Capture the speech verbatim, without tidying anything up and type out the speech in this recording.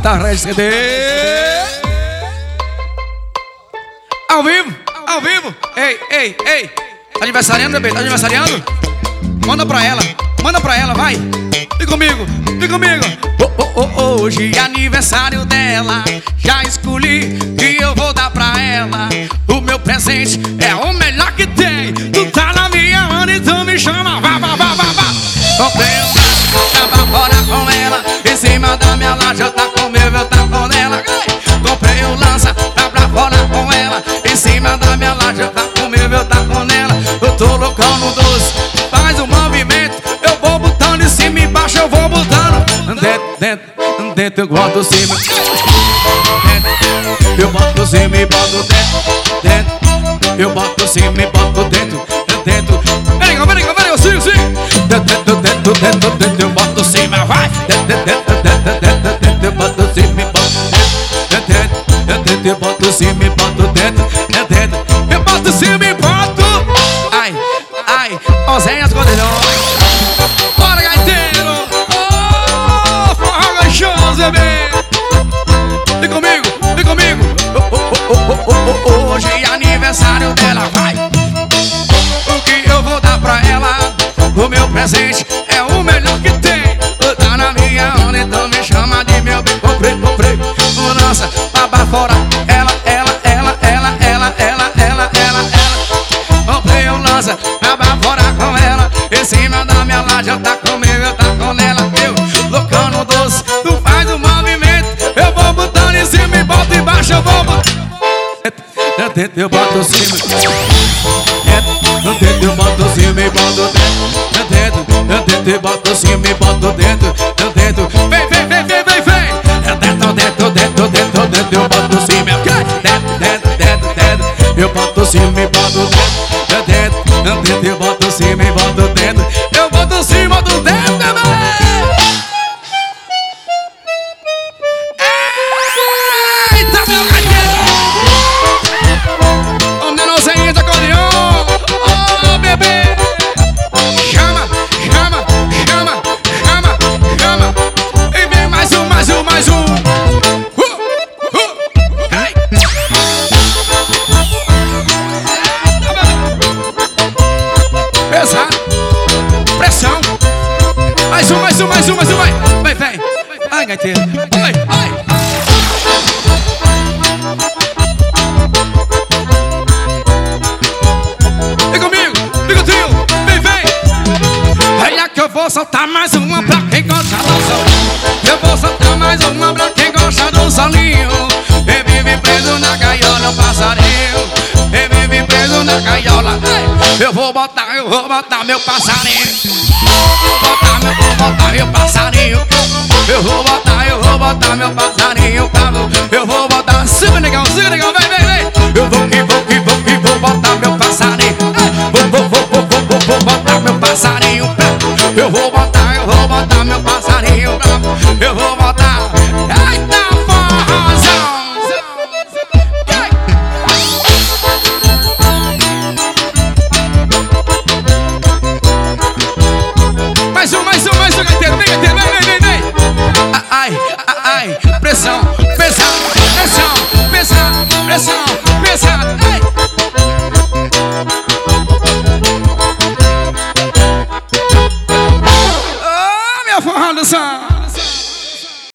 Tá C D. Ao vivo, ao vivo. Ei, ei, ei. Tá aniversariando, bebê? Tá aniversariando? Manda pra ela, manda pra ela, vai. Vem comigo, vem comigo. Oh, oh, oh, hoje é aniversário dela. Já escolhi que eu vou dar pra ela. O meu presente é o melhor que tem. Tu tá na minha mão, então me chama. Vá, vá, vá, vá, vá. Comprei um laço, tá pra fora com ela. Em cima da minha laje, eu tá com meu, eu tá com ela. Comprei um lança, tá pra fora com ela. Em cima da minha laje, eu tá com meu, eu tá com ela. Eu tô loucão no doce, faz um movimento. Eu vou botando em cima e embaixo, eu vou botando. Dentro, dentro, dentro, eu boto cima. Dentro, eu boto cima e boto dentro. Dentro, eu boto cima e boto dentro. Dentro, vem cá, vem cá, vem cá, sim, sim. Dentro, dentro, dentro, dentro, eu boto cima, vai. Dentro, dentro, dentro, dentro, dentro, eu boto cima e boto dentro. Dentro, dentro, eu boto cima e boto dentro. Dentro, eu boto cima e boto. Ai, ai, ó Zé as Godelhões. Bora, gaiteiro. Oh, forró gostoso, bebê. Vem comigo, vem comigo. Oh, oh, oh, oh, oh, oh. Hoje é aniversário dela, vai. O que eu vou dar pra ela? O meu presente é o melhor que tem. Tá na minha onda, então me chama de meu bem. Comprei, comprei, nossa, tá pra fora. Ela, ela, ela, ela, ela, ela, ela, ela, ela. Comprei um lança, tá pra fora com ela. Em cima da minha laje, eu tá comigo, eu tá com ela. Eu, loucão no doce, tu faz um movimento. Eu vou botando em cima e boto embaixo, eu vou botando. Dentro eu boto cima. Dentro eu boto cima e boto dentro. Dentro, dentro eu boto cima e boto dentro. Dentro, vem, vem, vem, vem, vem, vem. Dentro, dentro, dentro, dentro, dentro eu boto cima. Dentro, dentro, dentro, dentro, eu boto cima e boto dentro. Dentro, dentro eu boto cima e boto dentro. Eu boto cima do dentro, bebê. Eita, meu gaiteiro. O menorzinho da acordeão. Oh, bebê. Chama, chama, chama, chama, chama. E vem mais um, mais um, mais um. Uh, uh. Ai. Pesado. Pressão. Mais um, mais um, mais um, mais um, vai. Vai, vem. Ai, gaiteiro. Ai, ai. Eu vou soltar mais uma pra quem gosta do sol. Eu vou soltar mais uma pra quem gosta do solinho. Eu vive preso na gaiola, um passarinho. Eu vive preso na gaiola. Eu vou botar, eu vou botar meu passarinho. Vou botar, meu, vou botar meu passarinho. Eu vou botar, eu vou botar meu passarinho. Eu vou botar, siga legal, siga legal, vem, vem, vem. Eu vou que vou que vou que vou botar meu passarinho. Vou, vou, vou, vou, vou, vou, vou botar meu passarinho. Eu vou botar, eu vou botar meu passarinho. Eu vou botar. Eita, forrozão. Mais um, mais um, mais um, gaiteiro. Vem, gaiteiro, vem, vem, vem, vem. Ai, ai, ai, pressão.